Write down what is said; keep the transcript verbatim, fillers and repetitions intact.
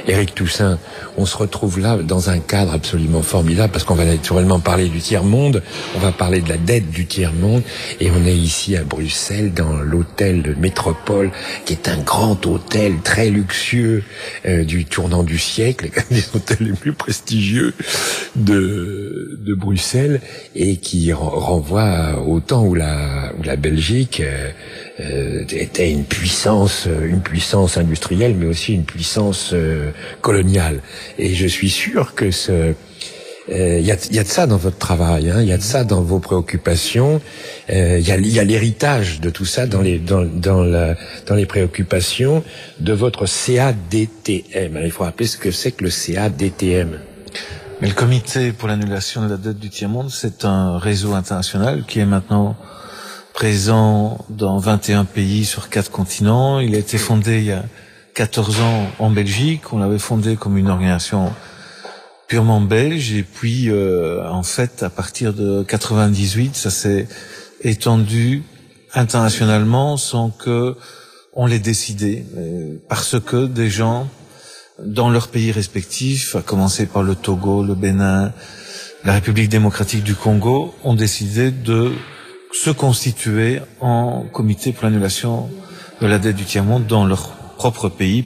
Éric Toussaint, on se retrouve là dans un cadre absolument formidable parce qu'on va naturellement parler du tiers-monde, on va parler de la dette du tiers-monde et on est ici à Bruxelles dans l'hôtel Métropole qui est un grand hôtel très luxueux euh, du tournant du siècle, un des hôtels les plus prestigieux de, de Bruxelles et qui renvoie au temps où la, où la Belgique euh, euh, était une puissance, une puissance industrielle, mais aussi une puissance euh, coloniale. Et je suis sûr que ce il euh, y, a, y a de ça dans votre travail, il hein, y a de ça dans vos préoccupations, il euh, y a, y a l'héritage de tout ça dans les dans dans la dans les préoccupations de votre C A D T M. Alors, il faut rappeler ce que c'est que le C A D T M. Mais le Comité pour l'annulation de la dette du tiers-monde, c'est un réseau international qui est maintenant présent dans vingt et un pays sur quatre continents. Il a été fondé il y a quatorze ans en Belgique. On l'avait fondé comme une organisation purement belge et puis euh, en fait à partir de quatre-vingt-dix-huit ça s'est étendu internationalement sans que on l'ait décidé euh, parce que des gens dans leurs pays respectifs, à commencer par le Togo, le Bénin, la République démocratique du Congo, ont décidé de se constituer en comité pour l'annulation de la dette du tiers-monde dans leur propre pays.